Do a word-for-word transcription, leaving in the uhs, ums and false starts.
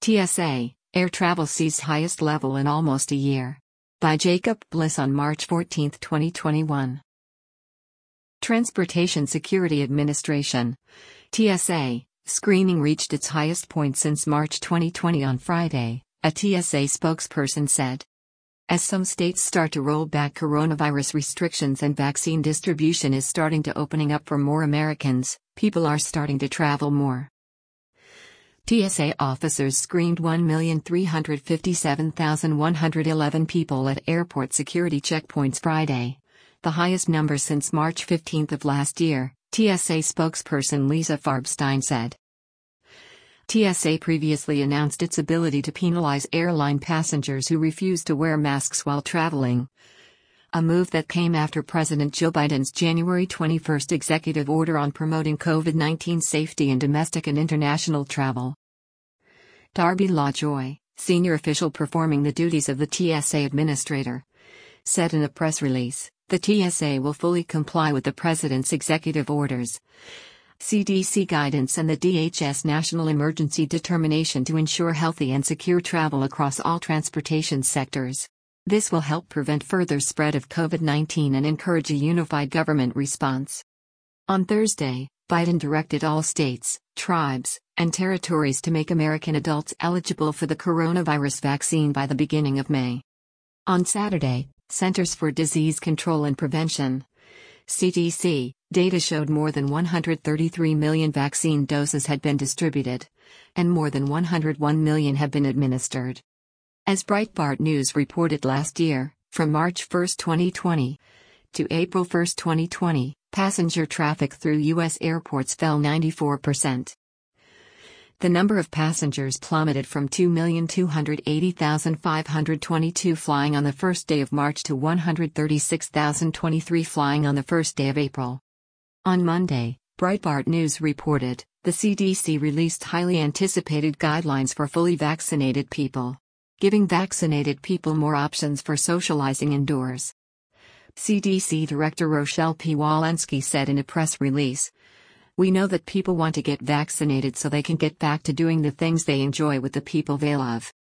T S A, air travel sees highest level in almost a year. By Jacob Bliss on March fourteenth, twenty twenty-one. Transportation Security Administration, T S A, screening reached its highest point since March twenty twenty on Friday, a T S A spokesperson said. As some states start to roll back coronavirus restrictions and vaccine distribution is starting to opening up for more Americans, people are starting to travel more. T S A officers screened one million three hundred fifty-seven thousand one hundred eleven people at airport security checkpoints Friday, the highest number since March fifteenth of last year, T S A spokesperson Lisa Farbstein said. T S A previously announced its ability to penalize airline passengers who refuse to wear masks while traveling, a move that came after President Joe Biden's January twenty-first executive order on promoting COVID nineteen safety in domestic and international travel. Darby LaJoy, senior official performing the duties of the T S A administrator, said in a press release, "The T S A will fully comply with the President's executive orders, C D C guidance and the D H S national emergency determination to ensure healthy and secure travel across all transportation sectors. This will help prevent further spread of COVID nineteen and encourage a unified government response." On Thursday, Biden directed all states, tribes, and territories to make American adults eligible for the coronavirus vaccine by the beginning of May. On Saturday, Centers for Disease Control and Prevention, C D C, data showed more than one hundred thirty-three million vaccine doses had been distributed, and more than one hundred one million have been administered. As Breitbart News reported last year, from March first, twenty twenty, to April first, twenty twenty, passenger traffic through U S airports fell ninety-four percent. The number of passengers plummeted from two million two hundred eighty thousand five hundred twenty-two flying on the first day of March to one hundred thirty-six thousand twenty-three flying on the first day of April. On Monday, Breitbart News reported, the C D C released highly anticipated guidelines for fully vaccinated people, giving vaccinated people more options for socializing indoors. C D C Director Rochelle P. Walensky said in a press release, "We know that people want to get vaccinated so they can get back to doing the things they enjoy with the people they love.